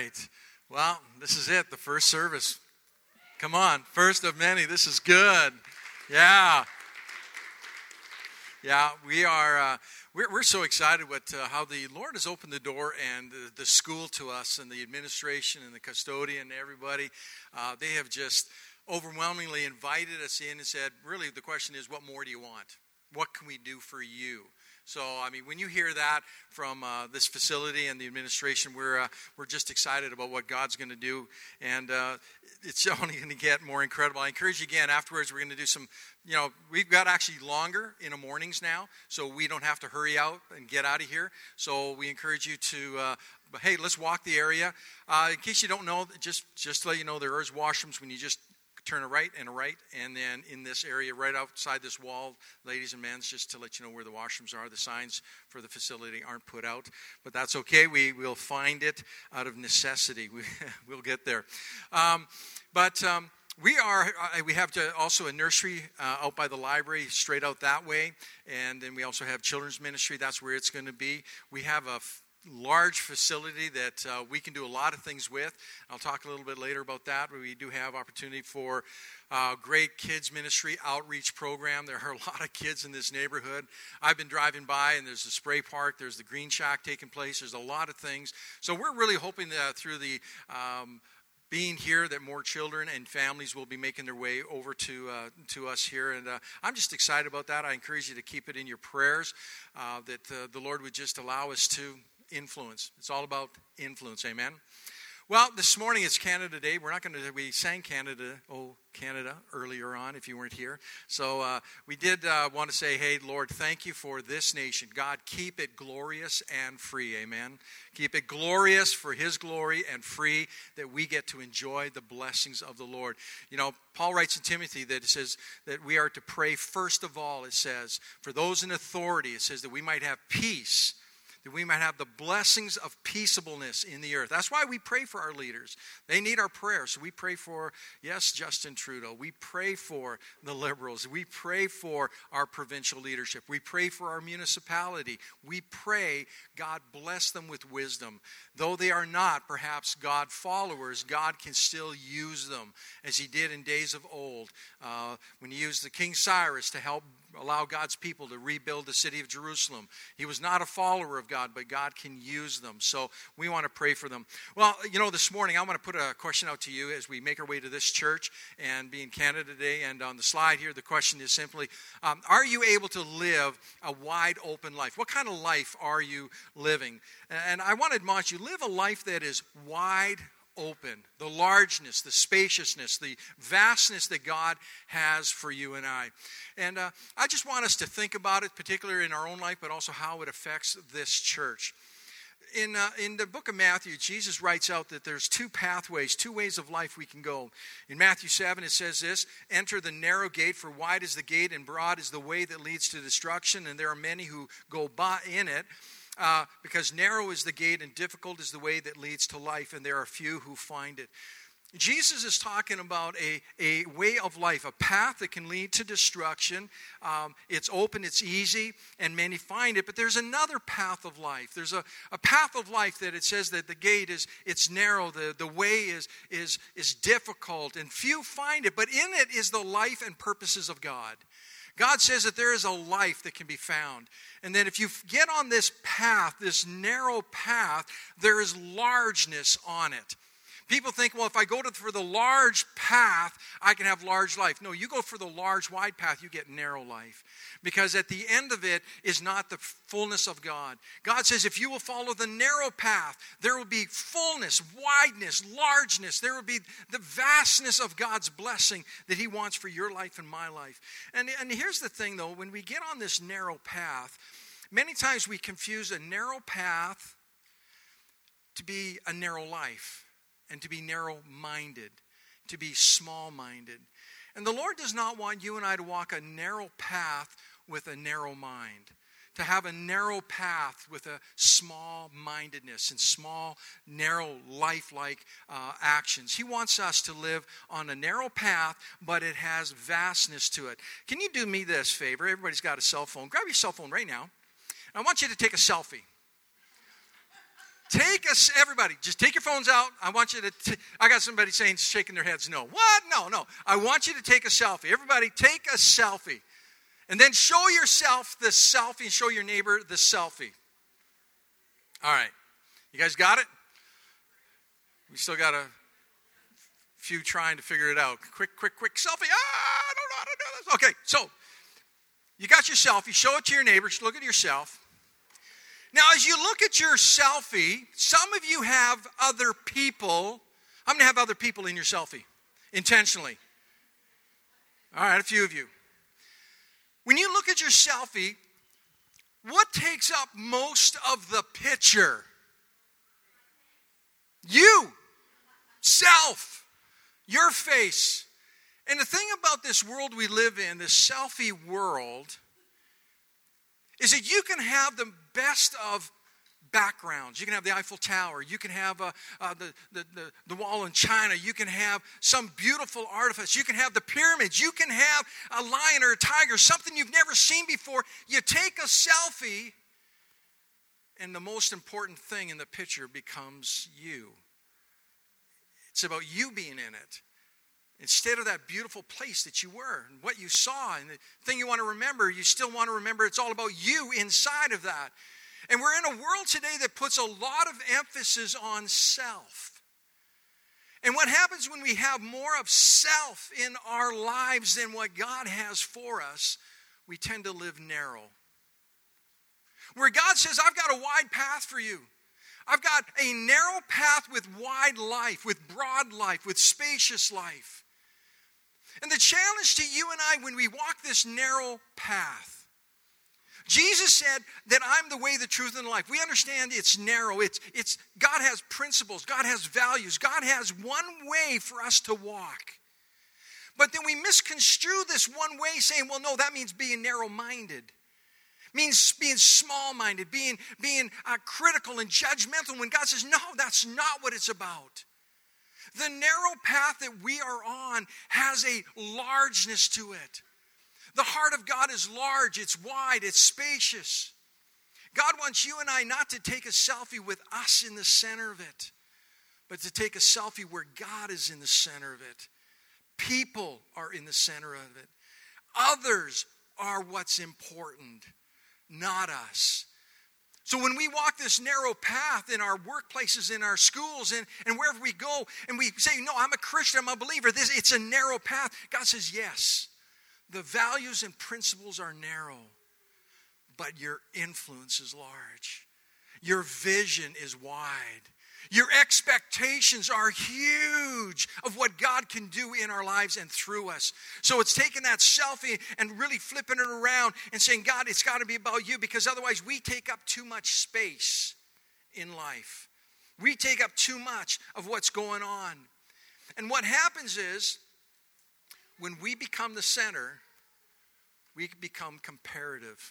right. Well, this is it, the first service. Come on, first of many. This is good. Yeah. Yeah, we are. We're so excited with how the Lord has opened the door and the school to us, and the administration and the custodian and everybody. They have just overwhelmingly invited us in and said, really, the question is, what more do you want? What can we do for you? So, I mean, when you hear that from this facility and the administration, we're just excited about what God's going to do, and it's only going to get more incredible. I encourage you again, afterwards, we're going to do some, we've got actually longer in the mornings now, so we don't have to hurry out and get out of here. So we encourage you to, hey, let's walk the area. In case you don't know, just to let you know, there is washrooms when you just turn a right, and then in this area right outside this wall, ladies and men, just to let you know where the washrooms are. The signs for the facility aren't put out, but that's okay. We will find it out of necessity. We'll get there. We have also a nursery out by the library, straight out that way, and then we also have children's ministry. That's where it's going to be. We have a large facility that we can do a lot of things with. I'll talk a little bit later about that. We do have opportunity for great kids ministry outreach program. There are a lot of kids in this neighborhood. I've been driving by, and there's the spray park, there's the green shack taking place, there's a lot of things. So we're really hoping that through the being here, that more children and families will be making their way over to us here. And I'm just excited about that. I encourage you to keep it in your prayers, that the Lord would just allow us to influence. It's all about influence. Amen. Well, this morning it's Canada Day. We sang Canada, oh Canada, earlier on if you weren't here. So we did want to say, hey, Lord, thank you for this nation. God, keep it glorious and free. Amen. Keep it glorious for His glory and free, that we get to enjoy the blessings of the Lord. Paul writes in Timothy that it says that we are to pray first of all, it says, for those in authority, it says that we might have peace, that we might have the blessings of peaceableness in the earth. That's why we pray for our leaders. They need our prayers. So we pray for, yes, Justin Trudeau. We pray for the Liberals. We pray for our provincial leadership. We pray for our municipality. We pray God bless them with wisdom. Though they are not perhaps God followers, God can still use them, as He did in days of old, when He used the King Cyrus to help allow God's people to rebuild the city of Jerusalem. He was not a follower of God, but God can use them. So we want to pray for them. Well, this morning I want to put a question out to you as we make our way to this church and be in Canada today. And on the slide here, the question is simply, are you able to live a wide open life? What kind of life are you living? And I want to admonish you, live a life that is wide open, the largeness, the spaciousness, the vastness that God has for you and I. And I just want us to think about it, particularly in our own life, but also how it affects this church. In the book of Matthew, Jesus writes out that there's two pathways, two ways of life we can go. In Matthew 7, it says this, enter the narrow gate, for wide is the gate and broad is the way that leads to destruction, and there are many who go by in it. Because narrow is the gate and difficult is the way that leads to life, and there are few who find it. Jesus is talking about a way of life, a path that can lead to destruction. It's open, it's easy, and many find it. But there's another path of life. There's a path of life that it says that the gate it's narrow, the way is difficult, and few find it. But in it is the life and purposes of God. God says that there is a life that can be found. And that if you get on this path, this narrow path, there is largeness on it. People think, well, if I go for the large path, I can have large life. No, you go for the large, wide path, you get narrow life. Because at the end of it is not the fullness of God. God says if you will follow the narrow path, there will be fullness, wideness, largeness. There will be the vastness of God's blessing that He wants for your life and my life. And here's the thing, though. When we get on this narrow path, many times we confuse a narrow path to be a narrow life. And to be narrow-minded, to be small-minded. And the Lord does not want you and I to walk a narrow path with a narrow mind. To have a narrow path with a small-mindedness and small, narrow, life-like actions. He wants us to live on a narrow path, but it has vastness to it. Can you do me this favor? Everybody's got a cell phone. Grab your cell phone right now. I want you to take a selfie. Everybody, just take your phones out. I want you to, I got somebody saying, shaking their heads, no. What? No. I want you to take a selfie. Everybody, take a selfie. And then show yourself the selfie and show your neighbor the selfie. All right. You guys got it? We still got a few trying to figure it out. Quick selfie. I don't know how to do this. Okay, so you got your selfie. Show it to your neighbors. Look at yourself. Now, as you look at your selfie, some of you have other people. How many have other people in your selfie? Intentionally. All right, a few of you. When you look at your selfie, what takes up most of the picture? You. Self. Your face. And the thing about this world we live in, this selfie world, is that you can have the best of backgrounds. You can have the Eiffel Tower. You can have the wall in China. You can have some beautiful artifice. You can have the pyramids. You can have a lion or a tiger, something you've never seen before. You take a selfie, and the most important thing in the picture becomes you. It's about you being in it. Instead of that beautiful place that you were and what you saw and the thing you want to remember, you still want to remember it's all about you inside of that. And we're in a world today that puts a lot of emphasis on self. And what happens when we have more of self in our lives than what God has for us, we tend to live narrow. Where God says, I've got a wide path for you. I've got a narrow path with wide life, with broad life, with spacious life. And the challenge to you and I when we walk this narrow path, Jesus said that I'm the way, the truth, and the life. We understand it's narrow. It's God has principles. God has values. God has one way for us to walk. But then we misconstrue this one way saying, well, no, that means being narrow-minded. Means being small-minded, being critical and judgmental, when God says, no, that's not what it's about. The narrow path that we are on has a largeness to it. The heart of God is large, it's wide, it's spacious. God wants you and I not to take a selfie with us in the center of it, but to take a selfie where God is in the center of it. People are in the center of it. Others are what's important, not us. So when we walk this narrow path in our workplaces, in our schools, and wherever we go, and we say, no, I'm a Christian, I'm a believer, it's a narrow path. God says, yes, the values and principles are narrow, but your influence is large. Your vision is wide. Your expectations are huge of what God can do in our lives and through us. So it's taking that selfie and really flipping it around and saying, God, it's got to be about you, because otherwise we take up too much space in life. We take up too much of what's going on. And what happens is, when we become the center, we become comparative.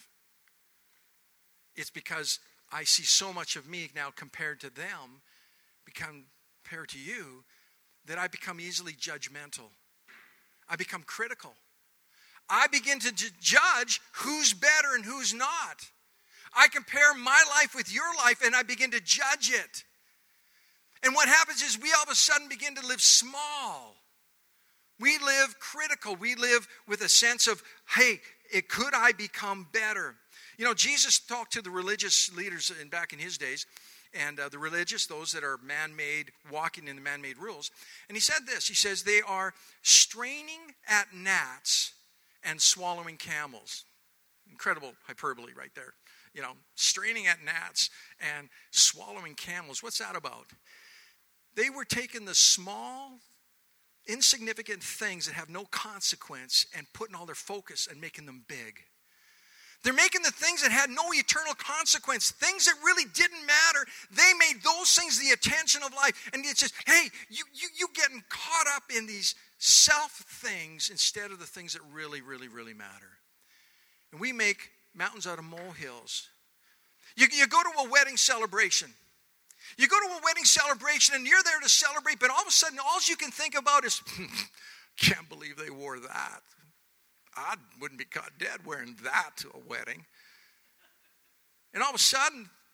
It's because I see so much of me now compared to them, compared to you, that I become easily judgmental. I become critical. I begin to judge who's better and who's not. I compare my life with your life and I begin to judge it. And what happens is we all of a sudden begin to live small. We live critical. We live with a sense of, hey, could I become better? You know, Jesus talked to the religious leaders back in his days, and the religious, those that are man-made, walking in the man-made rules. And he said this, he says, they are straining at gnats and swallowing camels. Incredible hyperbole right there. You know, straining at gnats and swallowing camels. What's that about? They were taking the small, insignificant things that have no consequence and putting all their focus and making them big. They're making the things that had no eternal consequence, things that really didn't matter. They made those things the attention of life. And it's just, hey, you getting caught up in these self things instead of the things that really, really, really matter. And we make mountains out of molehills. You go to a wedding celebration. You go to a wedding celebration and you're there to celebrate, but all of a sudden, all you can think about is, can't believe they wore that. I wouldn't be caught dead wearing that to a wedding. And all of a sudden,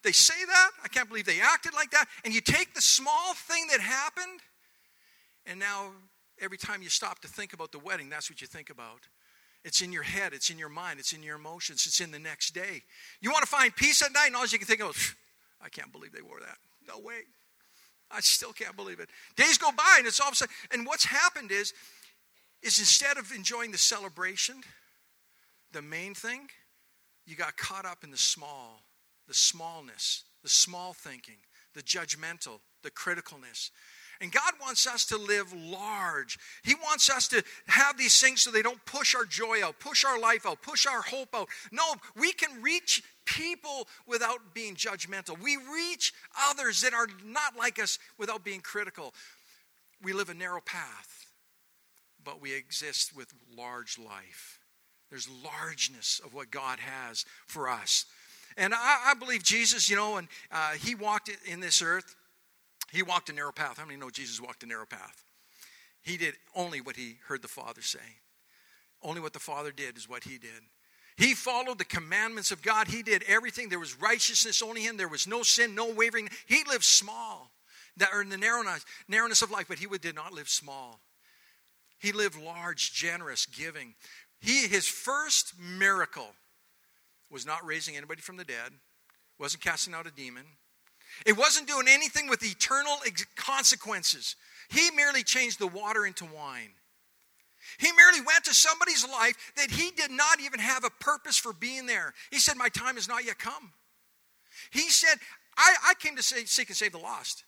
they say that. I can't believe they acted like that. And you take the small thing that happened, and now every time you stop to think about the wedding, that's what you think about. It's in your head, it's in your mind, it's in your emotions, it's in the next day. You want to find peace at night, and all you can think of is, I can't believe they wore that. No way. I still can't believe it. Days go by, and it's all of a sudden, and what's happened is instead of enjoying the celebration, the main thing, you got caught up in the smallness, the small thinking, the judgmental, the criticalness. And God wants us to live large. He wants us to have these things so they don't push our joy out, push our life out, push our hope out. No, we can reach people without being judgmental. We reach others that are not like us without being critical. We live a narrow path, but we exist with large life. There's largeness of what God has for us. And I believe Jesus, and he walked in this earth. He walked a narrow path. How many know Jesus walked a narrow path? He did only what he heard the Father say. Only what the Father did is what he did. He followed the commandments of God. He did everything. There was righteousness only in him. There was no sin, no wavering. He lived small, or in the narrowness of life, but he did not live small. He lived large, generous, giving. His first miracle was not raising anybody from the dead, wasn't casting out a demon. It wasn't doing anything with eternal consequences. He merely changed the water into wine. He merely went to somebody's life that he did not even have a purpose for being there. He said, my time has not yet come. He said, I came to seek and save the lost.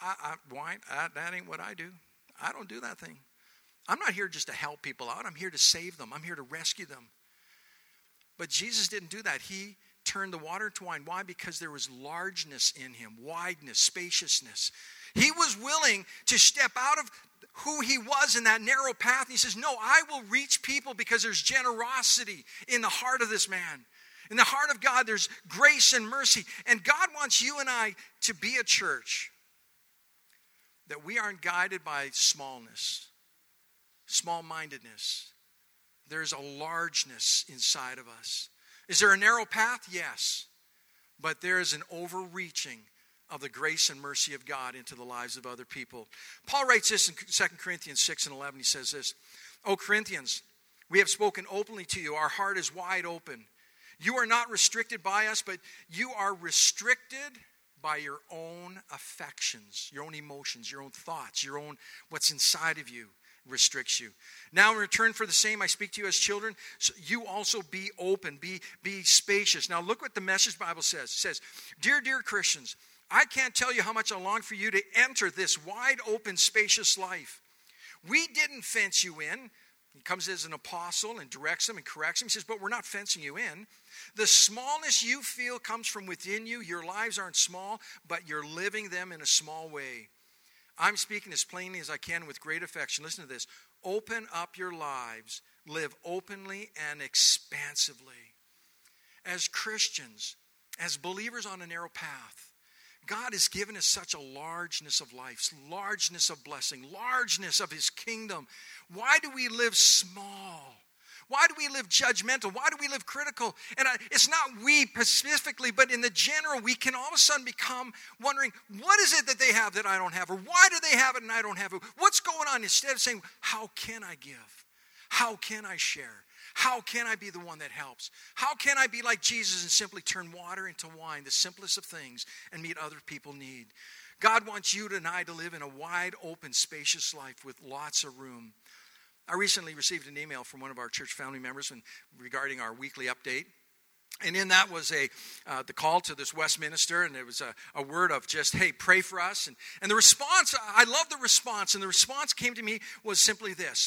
That ain't what I do. I don't do that thing. I'm not here just to help people out. I'm here to save them. I'm here to rescue them. But Jesus didn't do that. He turned the water into wine. Why? Because there was largeness in him, wideness, spaciousness. He was willing to step out of who he was in that narrow path. He says, no, I will reach people because there's generosity in the heart of this man. In the heart of God, there's grace and mercy. And God wants you and I to be a church that we aren't guided by smallness, small-mindedness. There's a largeness inside of us. Is there a narrow path? Yes. But there is an overreaching of the grace and mercy of God into the lives of other people. Paul writes this in 2 Corinthians 6:11. He says this, O Corinthians, we have spoken openly to you. Our heart is wide open. You are not restricted by us, but you are restricted by your own affections, your own emotions, your own thoughts, your own what's inside of you. Restricts you. Now in return for the same, I speak to you as children. So you also be open, be spacious. Now look what the Message Bible says. It says, dear Christians, I can't tell you how much I long for you to enter this wide open, spacious life. We didn't fence you in. He comes as an apostle and directs them and corrects them. He says, but we're not fencing you in. The smallness you feel comes from within you. Your lives aren't small, but you're living them in a small way. I'm speaking as plainly as I can with great affection. Listen to this. Open up your lives. Live openly and expansively. As Christians, as believers on a narrow path, God has given us such a largeness of life, largeness of blessing, largeness of his kingdom. Why do we live small? Why do we live judgmental? Why do we live critical? And it's not we specifically, but in the general, we can all of a sudden become wondering, what is it that they have that I don't have? Or why do they have it and I don't have it? What's going on? Instead of saying, how can I give? How can I share? How can I be the one that helps? How can I be like Jesus and simply turn water into wine, the simplest of things, and meet other people need? God wants you and I to live in a wide open, spacious life with lots of room. I recently received an email from one of our church family members regarding our weekly update. And in that was the call to this Westminster, and it was a word of just, hey, pray for us. And the response, I love the response, and the response came to me was simply this.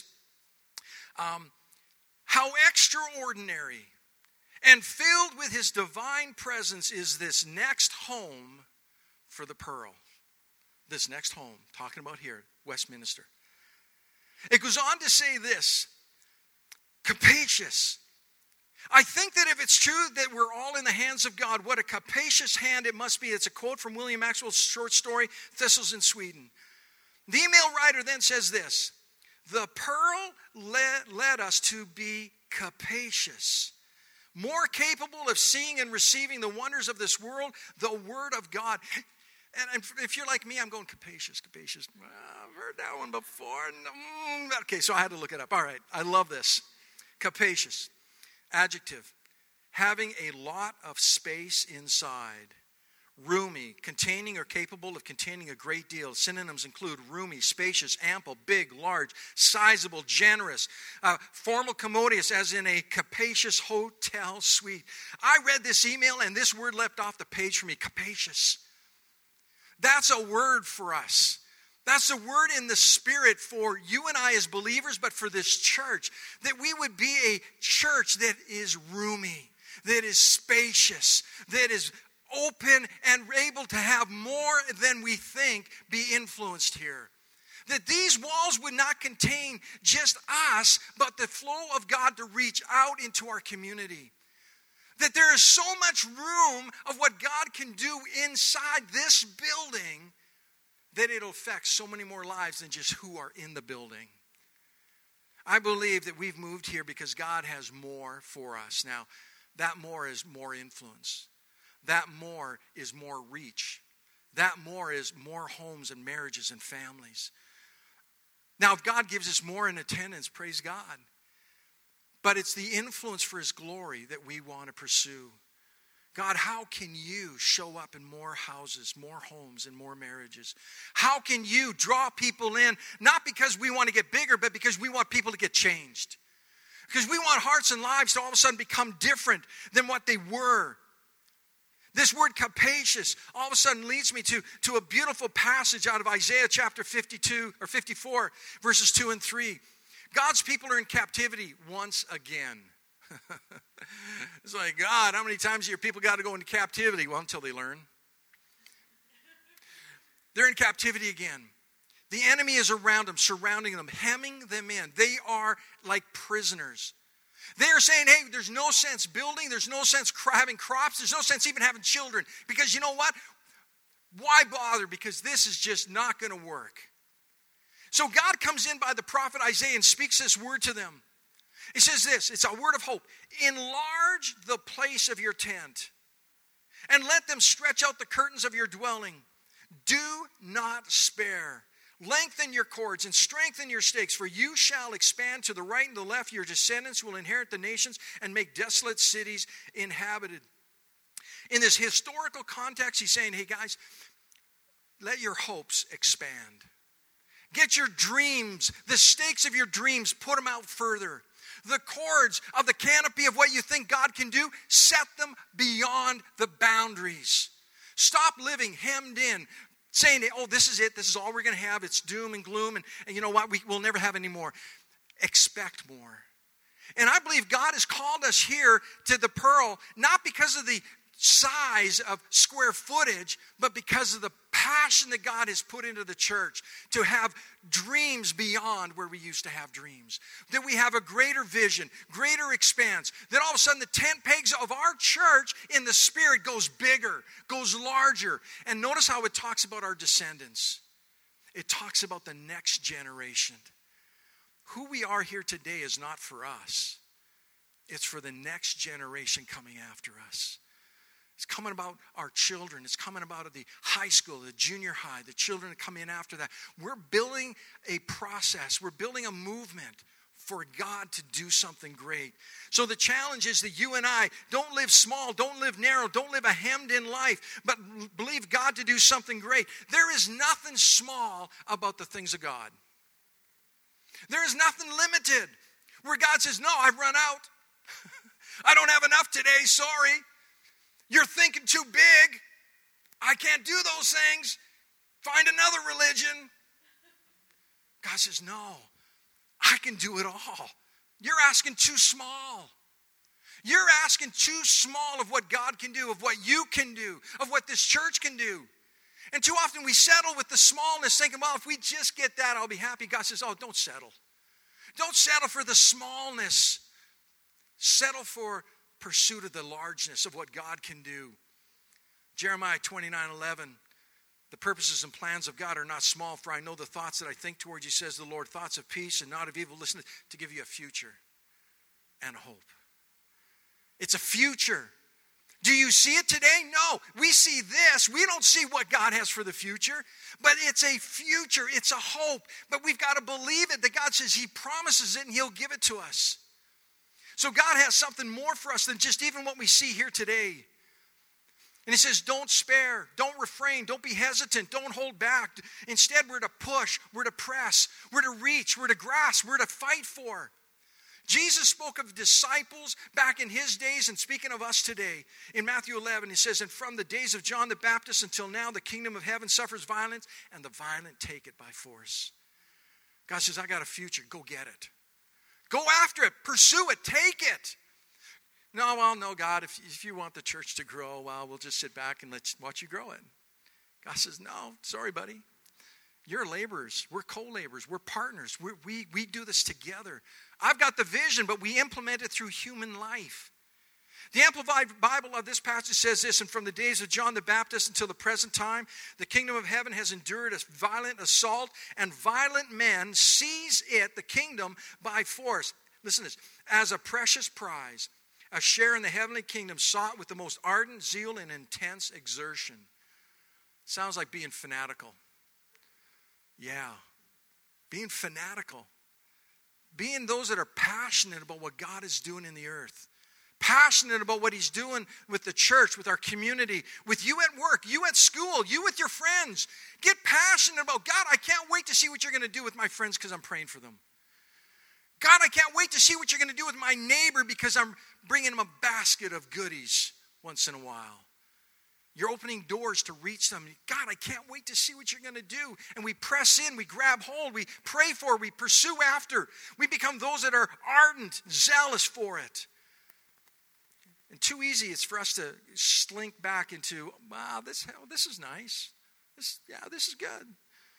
How extraordinary and filled with his divine presence is this next home for the pearl. This next home, talking about here, Westminster. It goes on to say this, capacious. I think that if it's true that we're all in the hands of God, what a capacious hand it must be. It's a quote from William Maxwell's short story, Thistles in Sweden. The email writer then says this, the pearl led us to be capacious, more capable of seeing and receiving the wonders of this world, the Word of God. And if you're like me, I'm going capacious. I've heard that one before. Okay, so I had to look it up. All right, I love this. Capacious. Adjective. Having a lot of space inside. Roomy, containing or capable of containing a great deal. Synonyms include roomy, spacious, ample, big, large, sizable, generous. Formal, commodious, as in a capacious hotel suite. I read this email and this word leapt off the page for me, capacious. That's a word for us. That's a word in the Spirit for you and I as believers, but for this church. That we would be a church that is roomy, that is spacious, that is open and able to have more than we think be influenced here. That these walls would not contain just us, but the flow of God to reach out into our community. That there is so much room of what God can do inside this building that it'll affect so many more lives than just who are in the building. I believe that we've moved here because God has more for us. Now, that more is more influence. That more is more reach. That more is more homes and marriages and families. Now, if God gives us more in attendance, praise God. But it's the influence for His glory that we want to pursue. God, how can you show up in more houses, more homes, and more marriages? How can you draw people in, not because we want to get bigger, but because we want people to get changed? Because we want hearts and lives to all of a sudden become different than what they were. This word capacious all of a sudden leads me to a beautiful passage out of Isaiah chapter 52 or 54, verses 2 and 3. God's people are in captivity once again. It's like, God, how many times your people got to go into captivity? Well, until they learn. They're in captivity again. The enemy is around them, surrounding them, hemming them in. They are like prisoners. They are saying, hey, there's no sense building. There's no sense having crops. There's no sense even having children. Because you know what? Why bother? Because this is just not going to work. So God comes in by the prophet Isaiah and speaks this word to them. He says this, it's a word of hope. Enlarge the place of your tent and let them stretch out the curtains of your dwelling. Do not spare. Lengthen your cords and strengthen your stakes, for you shall expand to the right and the left. Your descendants will inherit the nations and make desolate cities inhabited. In this historical context, he's saying, hey guys, let your hopes expand. Get your dreams, the stakes of your dreams, put them out further. The cords of the canopy of what you think God can do, set them beyond the boundaries. Stop living hemmed in, saying, oh, this is it. This is all we're going to have. It's doom and gloom. And you know what? We'll never have any more. Expect more. And I believe God has called us here to the Pearl, not because of the size of square footage, but because of the passion that God has put into the church to have dreams beyond where we used to have dreams. That we have a greater vision, greater expanse. That all of a sudden the tent pegs of our church in the Spirit goes bigger, goes larger. And notice how it talks about our descendants. It talks about the next generation. Who we are here today is not for us. It's for the next generation coming after us. It's coming about our children. It's coming about at the high school, the junior high, the children that come in after that. We're building a process. We're building a movement for God to do something great. So the challenge is that you and I don't live small, don't live narrow, don't live a hemmed-in life, but believe God to do something great. There is nothing small about the things of God. There is nothing limited where God says, no, I've run out. I don't have enough today, sorry. You're thinking too big. I can't do those things. Find another religion. God says, no, I can do it all. You're asking too small. You're asking too small of what God can do, of what you can do, of what this church can do. And too often we settle with the smallness, thinking, well, if we just get that, I'll be happy. God says, oh, don't settle. Don't settle for the smallness. Settle for pursuit of the largeness of what God can do. Jeremiah 29:11, the purposes and plans of God are not small, for I know the thoughts that I think towards you, says the Lord, thoughts of peace and not of evil, listen, to give you a future and a hope. It's a future. Do you see it today? No. We see this. We don't see what God has for the future. But it's a future. It's a hope. But we've got to believe it. That God says He promises it and He'll give it to us. So God has something more for us than just even what we see here today. And He says, don't spare, don't refrain, don't be hesitant, don't hold back. Instead, we're to push, we're to press, we're to reach, we're to grasp, we're to fight for. Jesus spoke of disciples back in His days, and speaking of us today, in Matthew 11, He says, and from the days of John the Baptist until now, the kingdom of heaven suffers violence, and the violent take it by force. God says, I got a future, go get it. Go after it, pursue it, take it. No, God, if you want the church to grow, well, we'll just sit back and let's watch you grow it. God says, no, sorry, buddy. You're laborers. We're co-laborers. We're partners. We do this together. I've got the vision, but we implement it through human life. The Amplified Bible of this passage says this, and from the days of John the Baptist until the present time, the kingdom of heaven has endured a violent assault, and violent men seize it, the kingdom, by force. Listen to this. As a precious prize, a share in the heavenly kingdom sought with the most ardent zeal and intense exertion. Sounds like being fanatical. Yeah, being fanatical. Being those that are passionate about what God is doing in the earth. Passionate about what He's doing with the church, with our community, with you at work, you at school, you with your friends. Get passionate about, God, I can't wait to see what you're going to do with my friends because I'm praying for them. God, I can't wait to see what you're going to do with my neighbor because I'm bringing him a basket of goodies once in a while. You're opening doors to reach them. God, I can't wait to see what you're going to do. And we press in, we grab hold, we pray for, we pursue after. We become those that are ardent, zealous for it. And too easy it's for us to slink back into, wow, this is nice. This is good.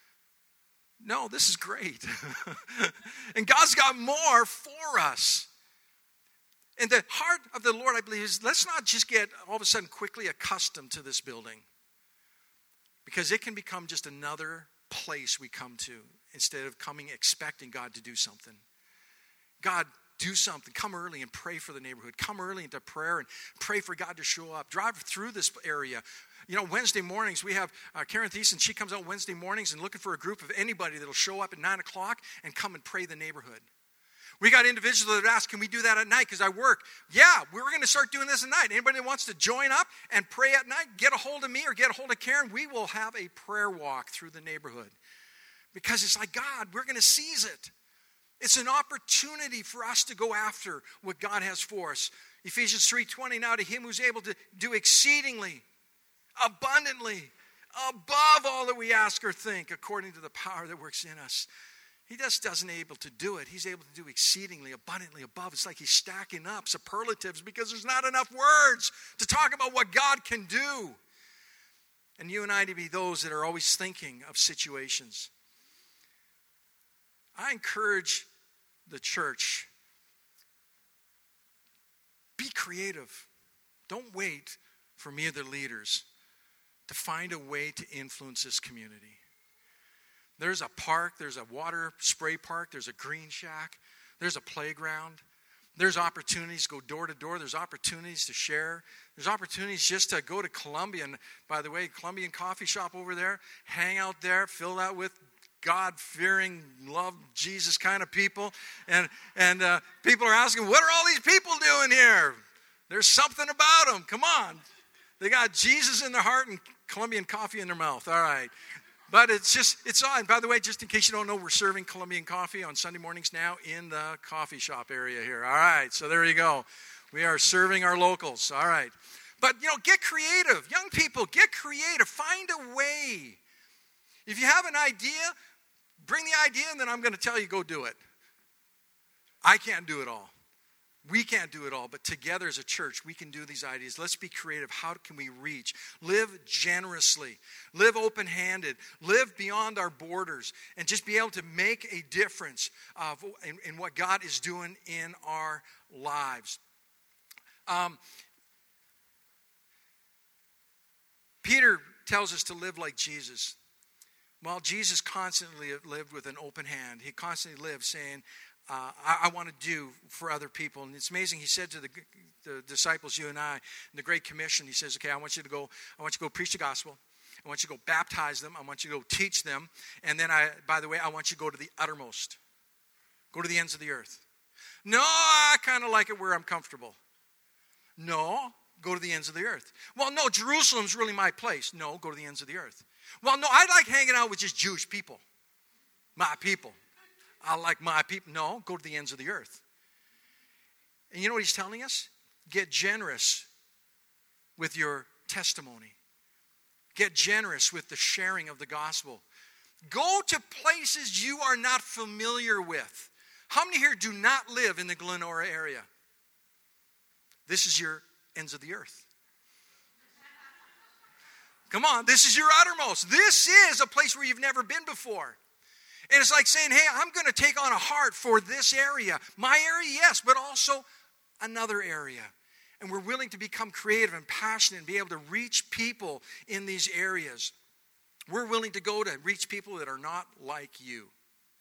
No, this is great. And God's got more for us. And the heart of the Lord, I believe, is let's not just get all of a sudden quickly accustomed to this building. Because it can become just another place we come to instead of coming expecting God to do something. God, do something. Come early and pray for the neighborhood. Come early into prayer and pray for God to show up. Drive through this area. You know, Wednesday mornings, we have Karen Thiessen. She comes out Wednesday mornings and looking for a group of anybody that will show up at 9 o'clock and come and pray the neighborhood. We got individuals that ask, can we do that at night because I work? Yeah, we're going to start doing this at night. Anybody that wants to join up and pray at night, get a hold of me or get a hold of Karen. We will have a prayer walk through the neighborhood. Because it's like, God, we're going to seize it. It's an opportunity for us to go after what God has for us. Ephesians 3:20, now to Him who's able to do exceedingly, abundantly, above all that we ask or think, according to the power that works in us. He just doesn't able to do it. He's able to do exceedingly, abundantly, above. It's like He's stacking up superlatives because there's not enough words to talk about what God can do. And you and I to be those that are always thinking of situations. I encourage the church, be creative. Don't wait for me or the leaders to find a way to influence this community. There's a park, there's a water spray park, there's a green shack, there's a playground. There's opportunities to go door to door. There's opportunities to share. There's opportunities just to go to Columbian. By the way, Columbian Coffee Shop over there. Hang out there, fill that with God-fearing, love Jesus kind of people. And people are asking, what are all these people doing here? There's something about them. Come on. They got Jesus in their heart and Columbian coffee in their mouth. All right. But it's on. By the way, just in case you don't know, we're serving Columbian coffee on Sunday mornings now in the coffee shop area here. All right. So there you go. We are serving our locals. All right. But, get creative. Young people, get creative. Find a way. If you have an idea, bring the idea, and then I'm going to tell you, go do it. I can't do it all. We can't do it all, but together as a church, we can do these ideas. Let's be creative. How can we reach? Live generously. Live open-handed. Live beyond our borders, and just be able to make a difference in what God is doing in our lives. Peter tells us to live like Jesus. Well, Jesus constantly lived with an open hand. He constantly lived saying, I want to do for other people. And it's amazing. He said to the disciples, you and I, in the Great Commission, he says, okay, I want you to go preach the gospel. I want you to go baptize them. I want you to go teach them. And then by the way, I want you to go to the uttermost. Go to the ends of the earth. No, I kind of like it where I'm comfortable. No, go to the ends of the earth. Well, no, Jerusalem's really my place. No, go to the ends of the earth. Well, no, I like hanging out with just Jewish people. My people. I like my people. No, go to the ends of the earth. And you know what he's telling us? Get generous with your testimony. Get generous with the sharing of the gospel. Go to places you are not familiar with. How many here do not live in the Glenora area? This is your ends of the earth. Come on, this is your uttermost. This is a place where you've never been before. And it's like saying, hey, I'm going to take on a heart for this area. My area, yes, but also another area. And we're willing to become creative and passionate and be able to reach people in these areas. We're willing to go to reach people that are not like you.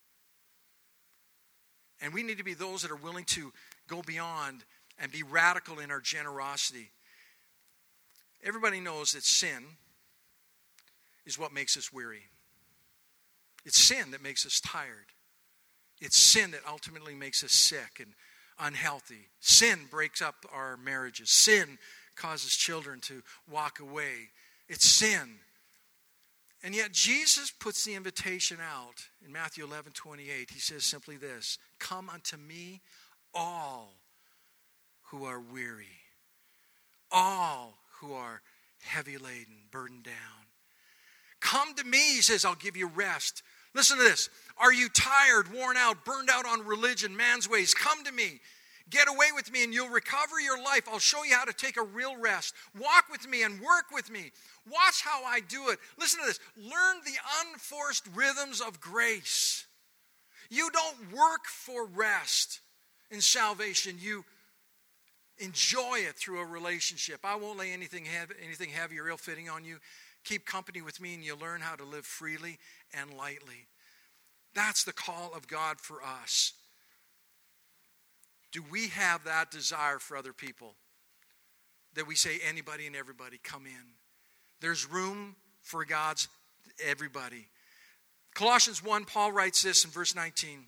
And we need to be those that are willing to go beyond and be radical in our generosity. Everybody knows that sin is what makes us weary. It's sin that makes us tired. It's sin that ultimately makes us sick and unhealthy. Sin breaks up our marriages. Sin causes children to walk away. It's sin. And yet Jesus puts the invitation out in Matthew 11:28. He says simply this, come unto me all who are weary, all who are heavy laden, burdened down. Come to me, he says, I'll give you rest. Listen to this. Are you tired, worn out, burned out on religion, man's ways? Come to me. Get away with me and you'll recover your life. I'll show you how to take a real rest. Walk with me and work with me. Watch how I do it. Listen to this. Learn the unforced rhythms of grace. You don't work for rest in salvation. You enjoy it through a relationship. I won't lay anything heavy or ill-fitting on you. Keep company with me and you'll learn how to live freely and lightly. That's the call of God for us. Do we have that desire for other people? That we say anybody and everybody come in. There's room for God's everybody. Colossians 1, Paul writes this in verse 19.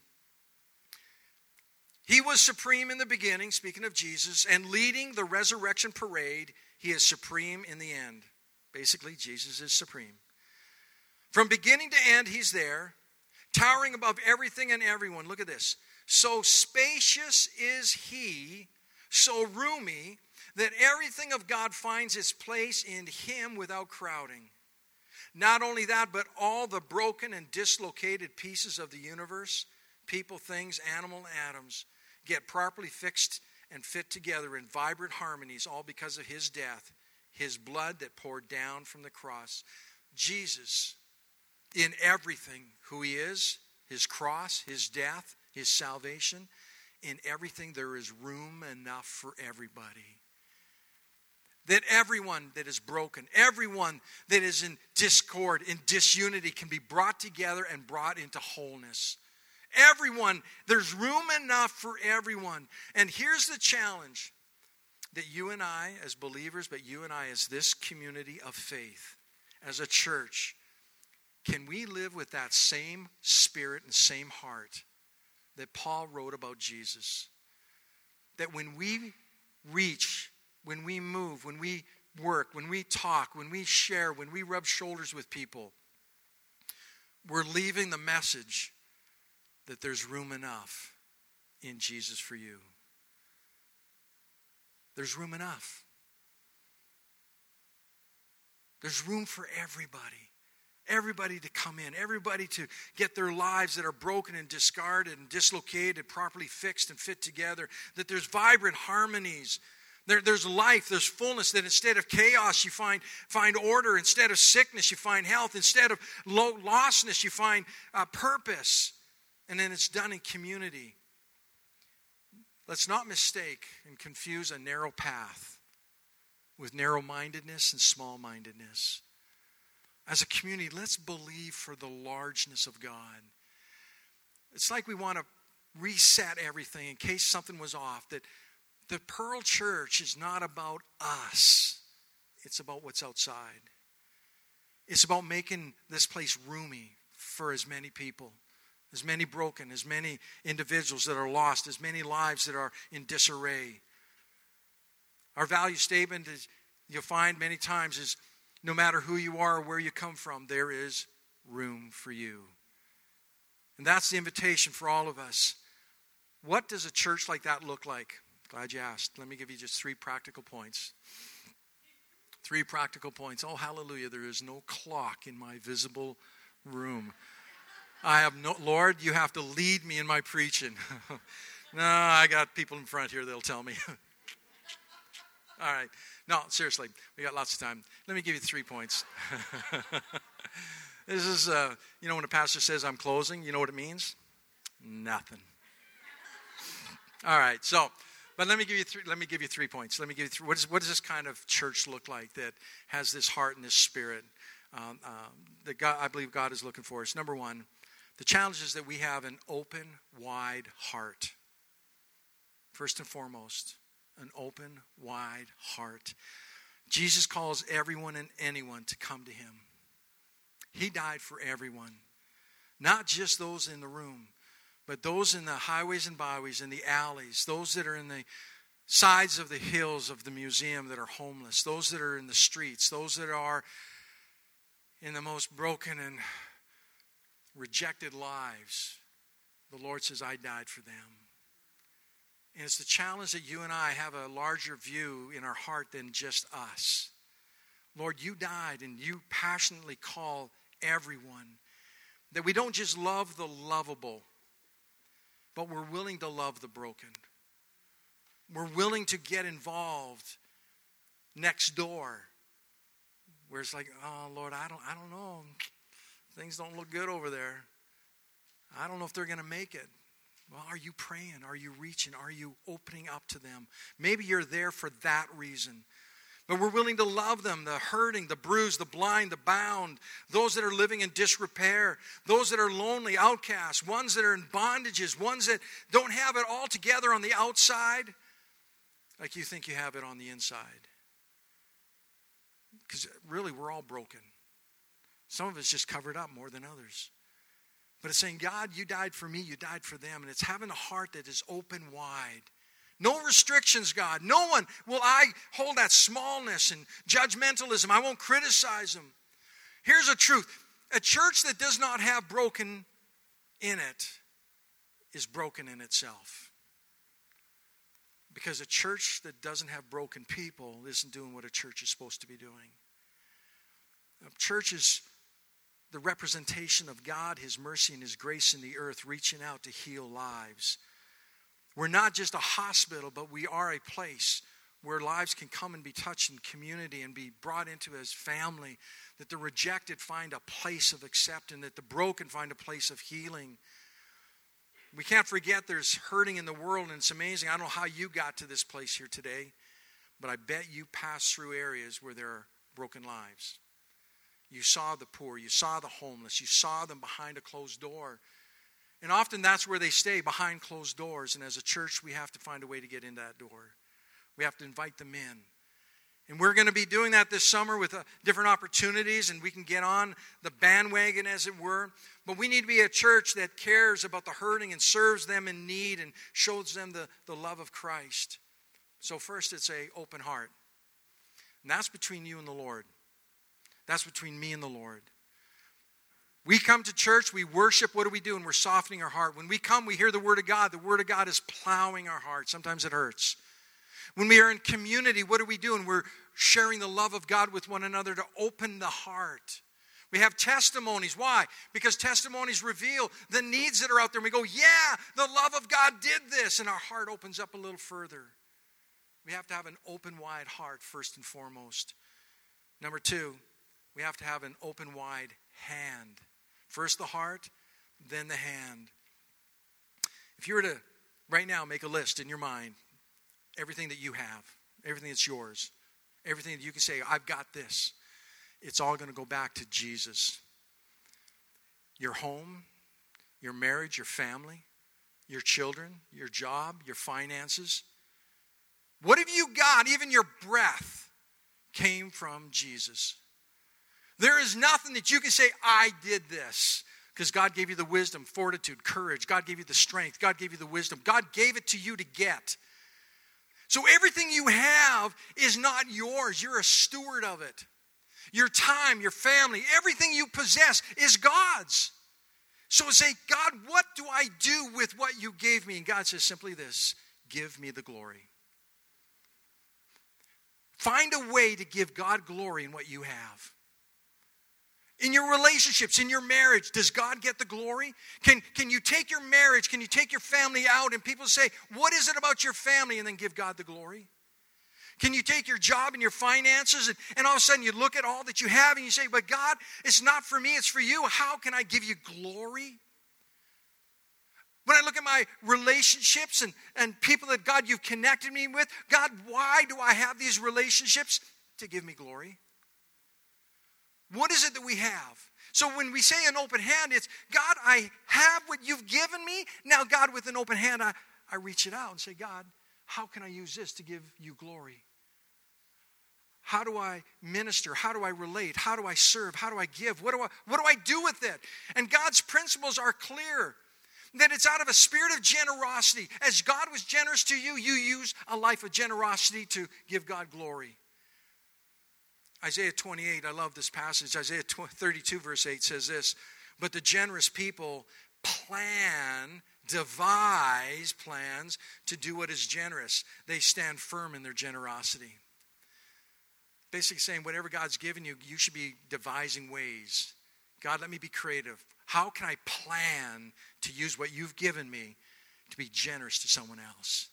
He was supreme in the beginning, speaking of Jesus, and leading the resurrection parade, he is supreme in the end. Basically, Jesus is supreme. From beginning to end, he's there, towering above everything and everyone. Look at this. So spacious is he, so roomy, that everything of God finds its place in him without crowding. Not only that, but all the broken and dislocated pieces of the universe, people, things, animal, atoms, get properly fixed and fit together in vibrant harmonies, all because of his death, his blood that poured down from the cross. Jesus, in everything, who he is, his cross, his death, his salvation, in everything there is room enough for everybody. That everyone that is broken, everyone that is in discord, in disunity, can be brought together and brought into wholeness. Everyone, there's room enough for everyone. And here's the challenge that you and I as believers, but you and I as this community of faith, as a church, can we live with that same spirit and same heart that Paul wrote about Jesus? That when we reach, when we move, when we work, when we talk, when we share, when we rub shoulders with people, we're leaving the message that there's room enough in Jesus for you. There's room enough. There's room for everybody. Everybody to come in. Everybody to get their lives that are broken and discarded and dislocated, properly fixed and fit together. That there's vibrant harmonies. There's life, there's fullness. That instead of chaos, you find order. Instead of sickness, you find health. Instead of lostness, you find purpose. And then it's done in community. Let's not mistake and confuse a narrow path with narrow-mindedness and small-mindedness. As a community, let's believe for the largeness of God. It's like we want to reset everything in case something was off. That the Pearl Church is not about us. It's about what's outside. It's about making this place roomy for as many people, as many broken, as many individuals that are lost, as many lives that are in disarray. Our value statement, is, you'll find many times, is no matter who you are or where you come from, there is room for you. And that's the invitation for all of us. What does a church like that look like? Glad you asked. Let me give you just 3 practical points. 3 practical points. Oh, hallelujah, there is no clock in my visible room. Lord, you have to lead me in my preaching. No, I got people in front here that'll tell me. All right. No, seriously, we got lots of time. Let me give you 3 points. This is, when a pastor says I'm closing, you know what it means? Nothing. All right. So, but let me give you 3 points. Let me give you 3. What does this kind of church look like that has this heart and this spirit that God, I believe God is looking for us? Number 1, the challenge is that we have an open, wide heart. First and foremost, an open, wide heart. Jesus calls everyone and anyone to come to him. He died for everyone, not just those in the room, but those in the highways and byways, in the alleys, those that are in the sides of the hills of the museum that are homeless, those that are in the streets, those that are in the most broken and rejected lives. The Lord says, I died for them. And it's the challenge that you and I have a larger view in our heart than just us. Lord, you died and you passionately call everyone. That we don't just love the lovable, but we're willing to love the broken. We're willing to get involved next door. Where it's like, oh Lord, I don't know. Things don't look good over there. I don't know if they're going to make it. Well, are you praying? Are you reaching? Are you opening up to them? Maybe you're there for that reason. But we're willing to love them, the hurting, the bruised, the blind, the bound, those that are living in disrepair, those that are lonely, outcasts, ones that are in bondages, ones that don't have it all together on the outside like you think you have it on the inside. Because really, we're all broken. Some of it's just covered up more than others. But it's saying, God, you died for me, you died for them. And it's having a heart that is open wide. No restrictions, God. No one will I hold that smallness and judgmentalism. I won't criticize them. Here's a truth. A church that does not have broken in it is broken in itself. Because a church that doesn't have broken people isn't doing what a church is supposed to be doing. A church is the representation of God, His mercy and His grace in the earth, reaching out to heal lives. We're not just a hospital, but we are a place where lives can come and be touched in community and be brought into as family, that the rejected find a place of acceptance, that the broken find a place of healing. We can't forget there's hurting in the world, and it's amazing. I don't know how you got to this place here today, but I bet you passed through areas where there are broken lives. You saw the poor, you saw the homeless, you saw them behind a closed door. And often that's where they stay, behind closed doors. And as a church, we have to find a way to get in that door. We have to invite them in. And we're going to be doing that this summer with different opportunities, and we can get on the bandwagon, as it were. But we need to be a church that cares about the hurting and serves them in need and shows them the love of Christ. So first, it's an open heart. And that's between you and the Lord. That's between me and the Lord. We come to church, we worship, what do we do? And we're softening our heart. When we come, we hear the Word of God. The Word of God is plowing our heart. Sometimes it hurts. When we are in community, what do we do? And we're sharing the love of God with one another to open the heart. We have testimonies. Why? Because testimonies reveal the needs that are out there. And we go, yeah, the love of God did this. And our heart opens up a little further. We have to have an open, wide heart, first and foremost. Number 2, we have to have an open, wide hand. First the heart, then the hand. If you were to, right now, make a list in your mind, everything that you have, everything that's yours, everything that you can say, I've got this, it's all going to go back to Jesus. Your home, your marriage, your family, your children, your job, your finances. What have you got? Even your breath came from Jesus. There is nothing that you can say, I did this. Because God gave you the wisdom, fortitude, courage. God gave you the strength. God gave you the wisdom. God gave it to you to get. So everything you have is not yours. You're a steward of it. Your time, your family, everything you possess is God's. So say, God, what do I do with what you gave me? And God says simply this, give me the glory. Find a way to give God glory in what you have. In your relationships, in your marriage, does God get the glory? Can you take your marriage, can you take your family out and people say, what is it about your family? And then give God the glory? Can you take your job and your finances and all of a sudden you look at all that you have and you say, but God, it's not for me, it's for you. How can I give you glory? When I look at my relationships and people that God you've connected me with, God, why do I have these relationships? To give me glory. What is it that we have? So when we say an open hand, it's, God, I have what you've given me. Now, God, with an open hand, I reach it out and say, God, how can I use this to give you glory? How do I minister? How do I relate? How do I serve? How do I give? What do I do with it? And God's principles are clear. That it's out of a spirit of generosity. As God was generous to you, you use a life of generosity to give God glory. Isaiah 28, I love this passage. Isaiah 32 verse 8 says this, but the generous people devise plans to do what is generous. They stand firm in their generosity. Basically saying whatever God's given you, you should be devising ways. God, let me be creative. How can I plan to use what you've given me to be generous to someone else?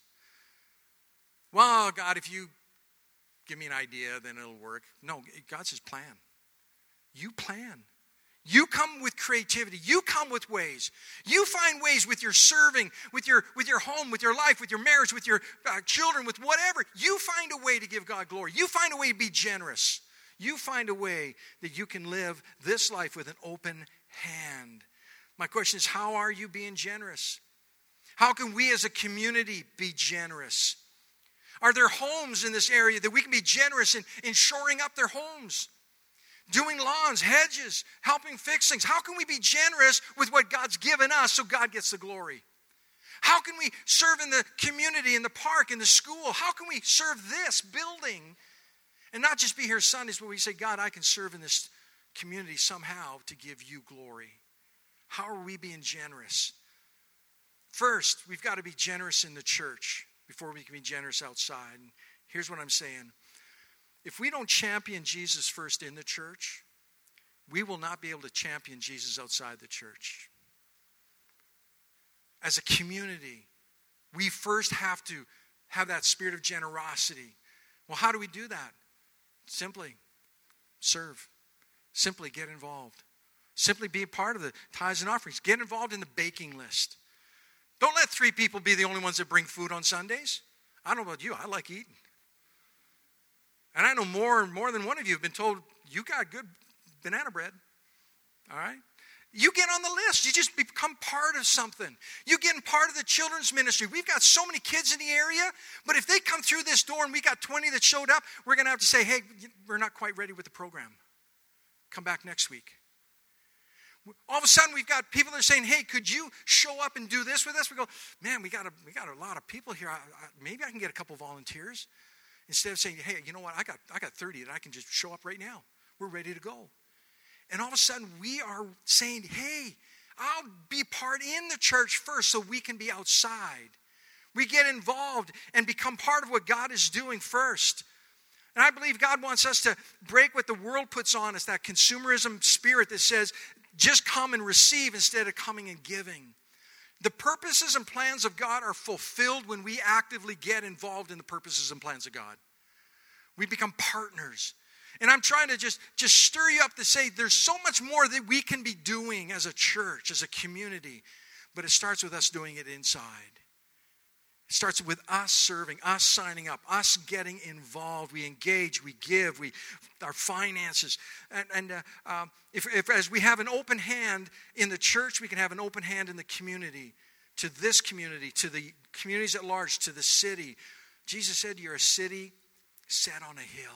Well, God, if you give me an idea, then it'll work. No, God says plan. You plan. You come with creativity. You come with ways. You find ways with your serving, with your home, with your life, with your marriage, with your children, with whatever. You find a way to give God glory. You find a way to be generous. You find a way that you can live this life with an open hand. My question is, how are you being generous? How can we as a community be generous? Are there homes in this area that we can be generous in shoring up their homes? Doing lawns, hedges, helping fix things. How can we be generous with what God's given us so God gets the glory? How can we serve in the community, in the park, in the school? How can we serve this building and not just be here Sundays, but we say, God, I can serve in this community somehow to give you glory. How are we being generous? First, we've got to be generous in the church before we can be generous outside. And here's what I'm saying. If we don't champion Jesus first in the church, we will not be able to champion Jesus outside the church. As a community, we first have to have that spirit of generosity. Well, how do we do that? Simply serve. Simply get involved. Simply be a part of the tithes and offerings. Get involved in the baking list. Don't let 3 people be the only ones that bring food on Sundays. I don't know about you. I like eating. And I know more than one of you have been told, you got good banana bread. All right? You get on the list. You just become part of something. You get in part of the children's ministry. We've got so many kids in the area, but if they come through this door and we got 20 that showed up, we're going to have to say, hey, we're not quite ready with the program. Come back next week. All of a sudden, we've got people that are saying, hey, could you show up and do this with us? We go, man, we got a lot of people here. Maybe I can get a couple volunteers. Instead of saying, hey, you know what, I got 30 that I can just show up right now. We're ready to go. And all of a sudden, we are saying, hey, I'll be part in the church first so we can be outside. We get involved and become part of what God is doing first. And I believe God wants us to break what the world puts on us, that consumerism spirit that says, just come and receive instead of coming and giving. The purposes and plans of God are fulfilled when we actively get involved in the purposes and plans of God. We become partners. And I'm trying to just stir you up to say there's so much more that we can be doing as a church, as a community. But it starts with us doing it inside. It starts with us serving, us signing up, us getting involved. We engage, we give, our finances. And if as we have an open hand in the church, we can have an open hand in the community. to this community, to the communities at large, to the city. Jesus said, you're a city set on a hill.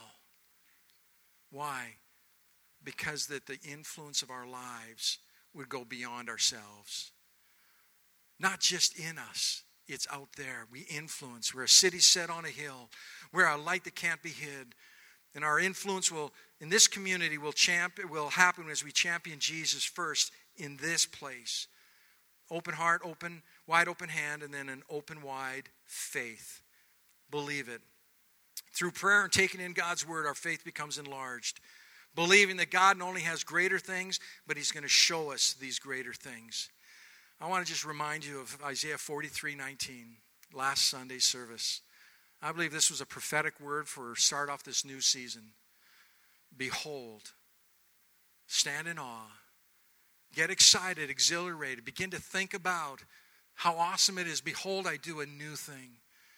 Why? Because that the influence of our lives would go beyond ourselves. Not just in us, it's out there. We influence. We're a city set on a hill. We're a light that can't be hid. And our influence in this community will happen as we champion Jesus first in this place. Open heart, wide open hand, and then an open wide faith. Believe it. Through prayer and taking in God's word, our faith becomes enlarged. Believing that God not only has greater things, but he's going to show us these greater things. I want to just remind you of Isaiah 43:19, last Sunday's service. I believe this was a prophetic word for start off this new season. Behold, stand in awe, get excited, exhilarated, begin to think about how awesome it is. Behold, I do a new thing.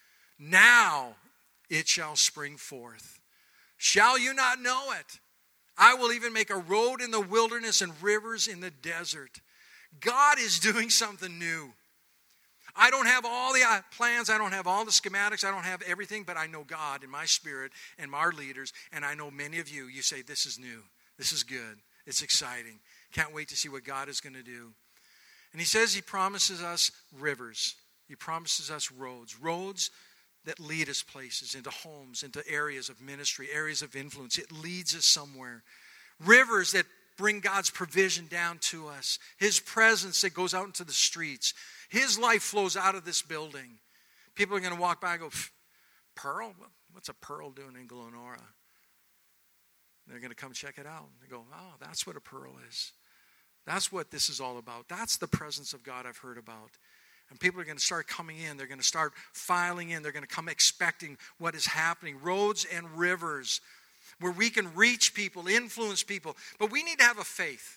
Now it shall spring forth. Shall you not know it? I will even make a road in the wilderness and rivers in the desert. God is doing something new. I don't have all the plans. I don't have all the schematics. I don't have everything, but I know God in my spirit and our leaders, and I know many of you, you say, this is new. This is good. It's exciting. Can't wait to see what God is going to do. And he says he promises us rivers. He promises us roads. Roads that lead us places, into homes, into areas of ministry, areas of influence. It leads us somewhere. Rivers that bring God's provision down to us. His presence that goes out into the streets. His life flows out of this building. People are going to walk by and go, Pearl? What's a pearl doing in Glenora? They're going to come check it out. They go, oh, that's what a pearl is. That's what this is all about. That's the presence of God I've heard about. And people are going to start coming in. They're going to start filing in. They're going to come expecting what is happening. Roads and rivers where we can reach people, influence people. But we need to have a faith.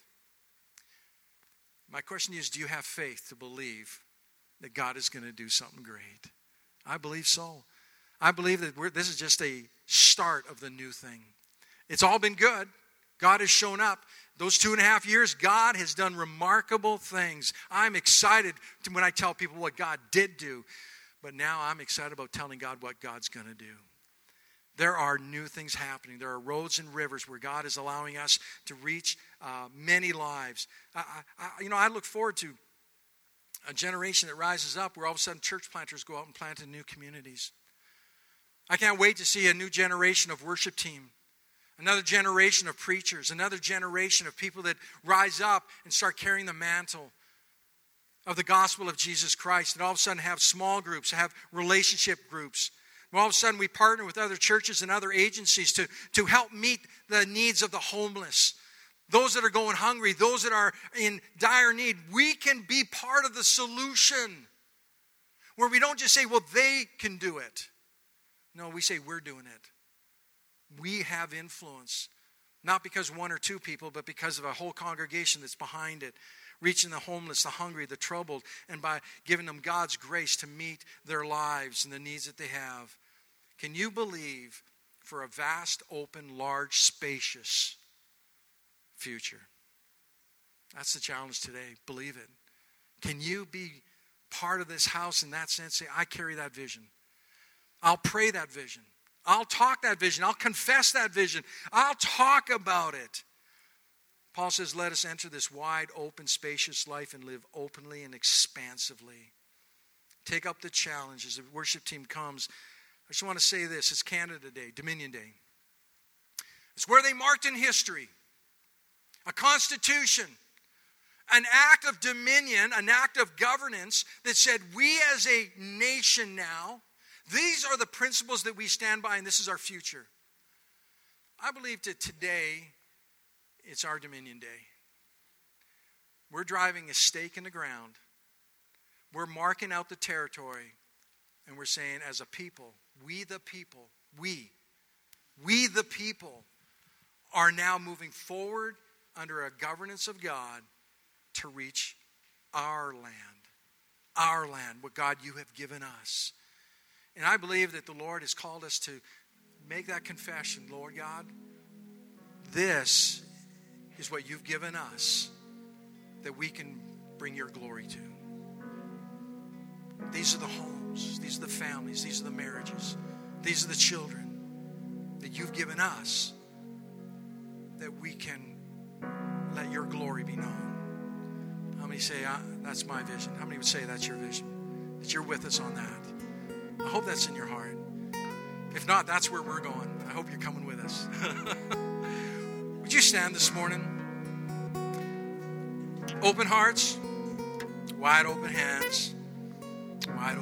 My question is, do you have faith to believe that God is going to do something great? I believe so. I believe that this is just a start of the new thing. It's all been good. God has shown up. Those 2.5 years, God has done remarkable things. I'm excited when I tell people what God did do. But now I'm excited about telling God what God's going to do. There are new things happening. There are roads and rivers where God is allowing us to reach many lives. I look forward to a generation that rises up where all of a sudden church planters go out and plant in new communities. I can't wait to see a new generation of worship team. Another generation of preachers, another generation of people that rise up and start carrying the mantle of the gospel of Jesus Christ, and all of a sudden have small groups, have relationship groups. And all of a sudden we partner with other churches and other agencies to help meet the needs of the homeless, those that are going hungry, those that are in dire need. We can be part of the solution where we don't just say, well, they can do it. No, we say we're doing it. We have influence, not because one or two people, but because of a whole congregation that's behind it, reaching the homeless, the hungry, the troubled, and by giving them God's grace to meet their lives and the needs that they have. Can you believe for a vast, open, large, spacious future? That's the challenge today. Believe it. Can you be part of this house in that sense? Say, I carry that vision. I'll pray that vision. I'll talk that vision. I'll confess that vision. I'll talk about it. Paul says, let us enter this wide, open, spacious life and live openly and expansively. Take up the challenge as the worship team comes. I just want to say this. It's Canada Day, Dominion Day. It's where they marked in history a constitution, an act of dominion, an act of governance that said we as a nation now, these are the principles that we stand by, and this is our future. I believe that today, it's our Dominion Day. We're driving a stake in the ground. We're marking out the territory, and we're saying, as a people, we the people are now moving forward under a governance of God to reach our land, what God you have given us. And I believe that the Lord has called us to make that confession. Lord God, this is what you've given us that we can bring your glory to. These are the homes. These are the families. These are the marriages. These are the children that you've given us, that we can let your glory be known. How many say, that's my vision? How many would say that's your vision? That you're with us on that? I hope that's in your heart. If not, that's where we're going. I hope you're coming with us. Would you stand this morning? Open hearts, wide open hands, wide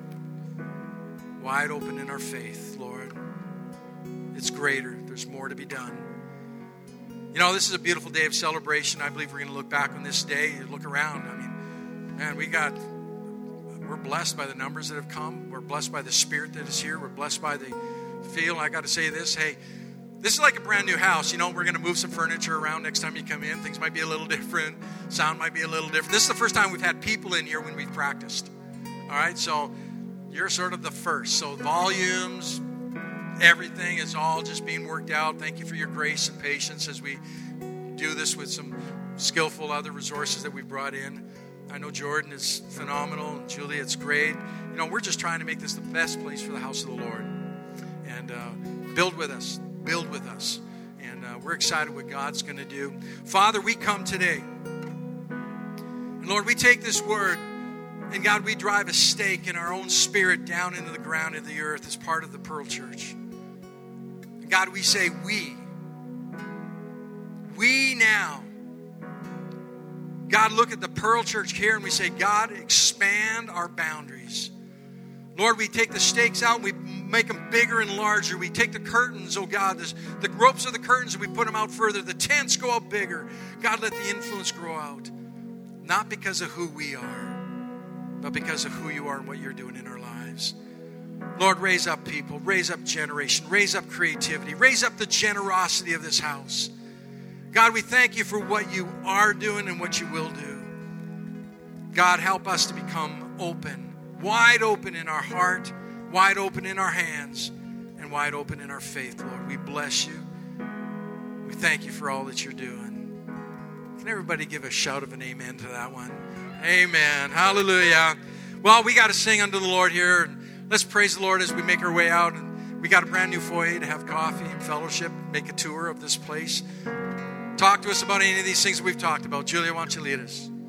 open in our faith, Lord. It's greater. There's more to be done. You know, this is a beautiful day of celebration. I believe we're going to look back on this day and look around. I mean, man, we're blessed by the numbers that have come. We're blessed by the spirit that is here. We're blessed by the feel. I got to say this, hey, this is like a brand new house. You know, we're going to move some furniture around next time you come in. Things might be a little different. Sound might be a little different. This is the first time we've had people in here when we've practiced. All right, so you're sort of the first. So volumes, everything is all just being worked out. Thank you for your grace and patience as we do this with some skillful other resources that we've brought in. I know Jordan is phenomenal, and Julie, it's great. You know, we're just trying to make this the best place for the house of the Lord. And build with us. And we're excited what God's going to do. Father, we come today. And Lord, we take this word, and God, we drive a stake in our own spirit down into the ground of the earth as part of the Pearl Church. And God, we say we now. God, look at the Pearl Church here and we say, God, expand our boundaries. Lord, we take the stakes out and we make them bigger and larger. We take the curtains, oh God, the ropes of the curtains, and we put them out further. The tents go out bigger. God, let the influence grow out. Not because of who we are, but because of who you are and what you're doing in our lives. Lord, raise up people, raise up generation, raise up creativity, raise up the generosity of this house. God, we thank you for what you are doing and what you will do. God, help us to become open, wide open in our heart, wide open in our hands, and wide open in our faith, Lord. We bless you. We thank you for all that you're doing. Can everybody give a shout of an amen to that one? Amen. Hallelujah. Well, we got to sing unto the Lord here. Let's praise the Lord as we make our way out. And we got a brand new foyer to have coffee and fellowship, make a tour of this place. Talk to us about any of these things we've talked about. Julia, why don't you lead us?